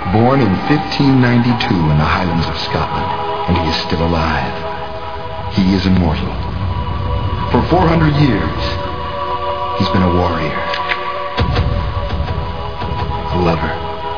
Born in 1592 in the Highlands of Scotland, and he is still alive. He is immortal. For 400 years, he's been a warrior, a lover,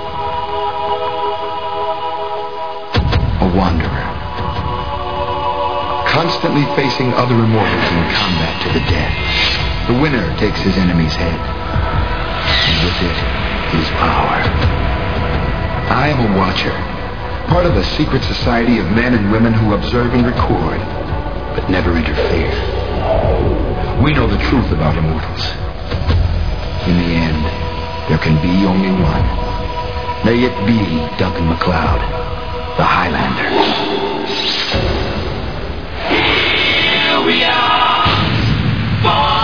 a wanderer, constantly facing other immortals in combat to the death. The winner takes his enemy's head, and with it, his power. I am a watcher, part of a secret society of men and women who observe and record, but never interfere. We know the truth about immortals. In the end, there can be only one. May it be Duncan MacLeod, the Highlander. Here we are,